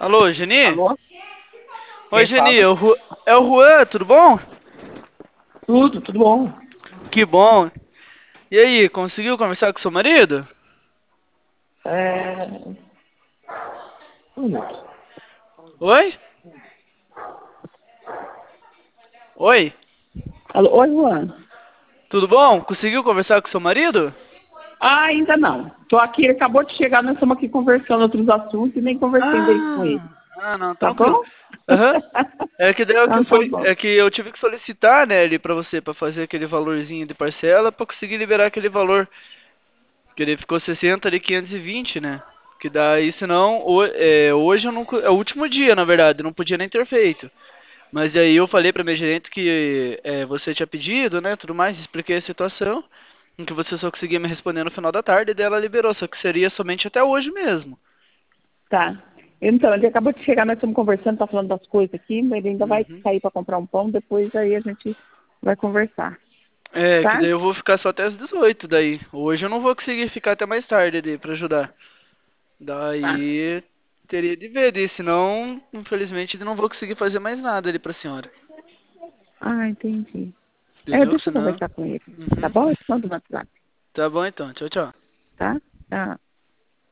Alô, Geni? Alô? Oi, Quem Geni, fala? É o Juan, tudo bom? Tudo bom. Que bom. E aí, conseguiu conversar com seu marido? É... Um minuto. Oi? Oi? Alô, oi, Juan. Tudo bom? Conseguiu conversar com seu marido? Ainda não. Tô aqui, ele acabou de chegar, nós estamos aqui conversando outros assuntos e nem conversei ainda com ele. Não, Tá tranquilo. bom? Aham. É que daí Então tá bom. é que eu tive que solicitar, né, ali pra você pra fazer aquele valorzinho de parcela pra conseguir liberar aquele valor, que ele ficou 60 de 520, né? Que daí, senão, hoje eu não, é o último dia, na verdade, eu não podia nem ter feito. Mas aí eu falei pra minha gerente que você tinha pedido, né, tudo mais, expliquei a situação, em que você só conseguia me responder no final da tarde, e daí ela liberou, só que seria somente até hoje mesmo. Tá. Então, ele acabou de chegar, nós estamos conversando, tá falando das coisas aqui, mas ele ainda vai Uhum. sair para comprar um pão, depois aí a gente vai conversar. É, que Tá? daí eu vou ficar só até as 18 daí. Hoje eu não vou conseguir ficar até mais tarde ali pra ajudar. Tá. Daí teria de ver, senão, infelizmente, eu não vou conseguir fazer mais nada ali pra senhora. Ah, entendi. Entendeu? Deixa eu Senão. conversar com ele. Tá Uhum. bom? Eu te mando no WhatsApp. Tá bom então, tchau, tchau. Tá? Tá.